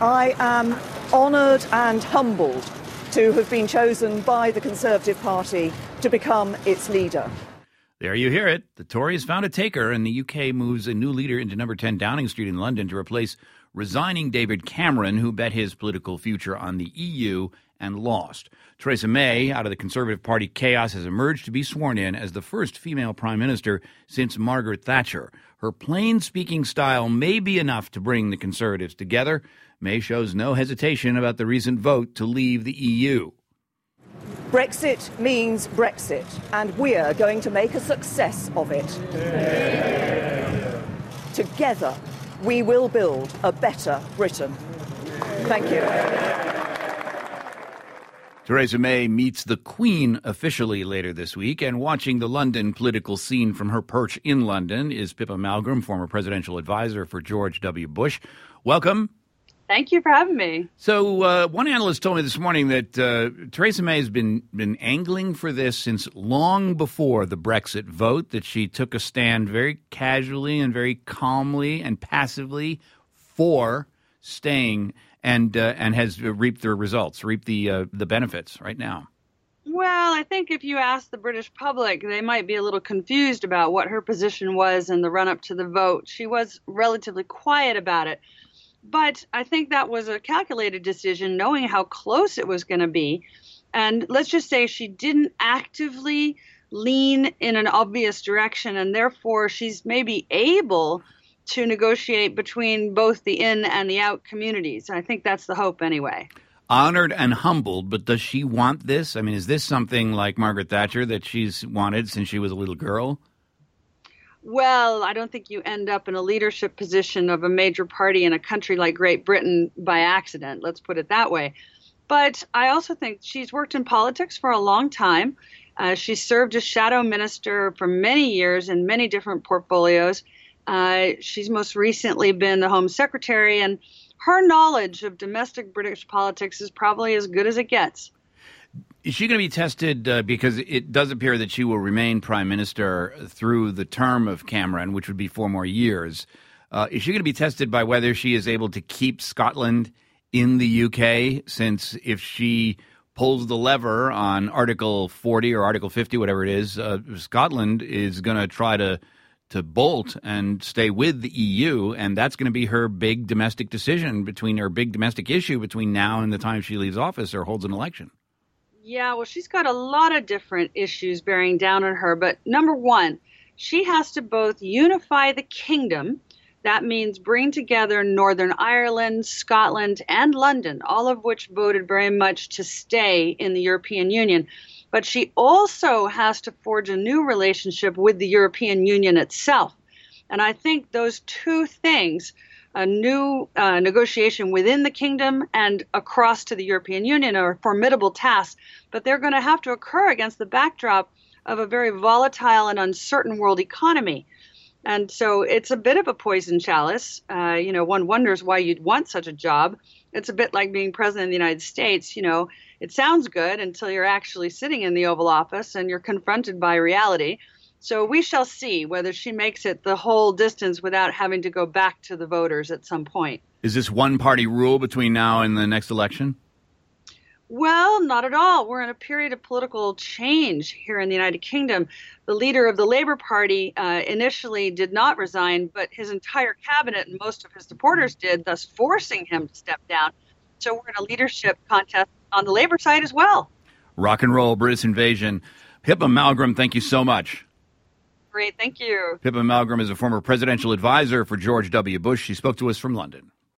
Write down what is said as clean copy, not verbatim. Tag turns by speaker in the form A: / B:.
A: I am honoured and humbled to have been chosen by the Conservative Party to become its leader.
B: There you hear it. The Tories found a taker, and the UK moves a new leader into number 10 Downing Street in London to replace resigning David Cameron, who bet his political future on the EU and lost. Theresa May, out of the Conservative Party chaos, has emerged to be sworn in as the first female prime minister since Margaret Thatcher. Her plain-speaking style may be enough to bring the Conservatives together. May shows no hesitation about the recent vote to leave the EU.
A: Brexit means Brexit, and we're going to make a success of it. Together, we will build a better Britain. Thank you.
B: Theresa May meets the Queen officially later this week, and watching the London political scene from her perch in London is Pippa Malmgren, former presidential advisor for George W. Bush. Welcome.
C: Thank you for having me.
B: So one analyst told me this morning that Theresa May has been angling for this since long before the Brexit vote, that she took a stand very casually and very calmly and passively for staying and has reaped the results, reaped the benefits right now.
C: Well, I think if you ask the British public, they might be a little confused about what her position was in the run-up to the vote. She was relatively quiet about it. But I think that was a calculated decision, knowing how close it was going to be. And let's just say she didn't actively lean in an obvious direction, and therefore she's maybe able to negotiate between both the in and the out communities. I think that's the hope anyway.
B: Honored and humbled, but does she want this? I mean, is this something like Margaret Thatcher that she's wanted since she was a little girl?
C: Well, I don't think you end up in a leadership position of a major party in a country like Great Britain by accident. Let's put it that way. But I also think she's worked in politics for a long time. She served as shadow minister for many years in many different portfolios. She's most recently been the Home Secretary, and her knowledge of domestic British politics is probably as good as it gets.
B: Is she going to be tested because it does appear that she will remain prime minister through the term of Cameron, which would be 4 more years? Is she going to be tested by whether she is able to keep Scotland in the UK? Since if she pulls the lever on Article 40 or Article 50, whatever it is, Scotland is going to try to bolt and stay with the EU, and that's going to be her big domestic decision big domestic issue between now and the time she leaves office or holds an election.
C: Yeah, well, she's got a lot of different issues bearing down on her. But number one, she has to both unify the kingdom. That means bring together Northern Ireland, Scotland, and London, all of which voted very much to stay in the European Union. But she also has to forge a new relationship with the European Union itself. And I think those two things, a new negotiation within the kingdom and across to the European Union, are formidable tasks, but they're going to have to occur against the backdrop of a very volatile and uncertain world economy. And so it's a bit of a poison chalice. One wonders why you'd want such a job. It's a bit like being president of the United States. It sounds good until you're actually sitting in the Oval Office and you're confronted by reality. So we shall see whether she makes it the whole distance without having to go back to the voters at some point.
B: Is this one-party rule between now and the next election?
C: Well, not at all. We're in a period of political change here in the United Kingdom. The leader of the Labour Party initially did not resign, but his entire cabinet and most of his supporters did, thus forcing him to step down. So we're in a leadership contest on the Labour side as well.
B: Rock and roll, British invasion. Pippa Malmgren, thank you so much.
C: Great, thank you.
B: Pippa Malmgren is a former presidential advisor for George W. Bush. She spoke to us from London.